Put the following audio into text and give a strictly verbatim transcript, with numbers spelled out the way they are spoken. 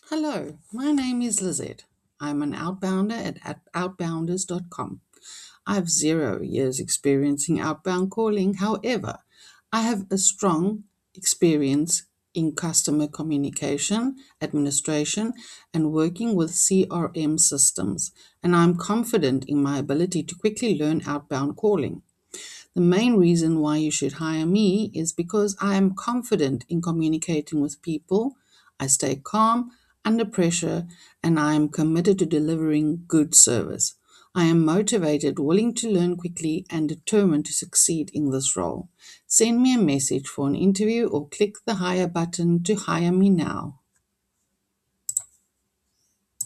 Hello, my name is Lizette. I'm an outbounder at, at outbounders dot com. I have zero years experience in outbound calling. However, I have a strong experience in customer communication, administration, and working with C R M systems, and I'm confident in my ability to quickly learn outbound calling. The main reason why you should hire me is because I am confident in communicating with people. I stay calm under pressure and I am committed to delivering good service. I am motivated, willing to learn quickly, and determined to succeed in this role. Send me a message for an interview or click the hire button to hire me now.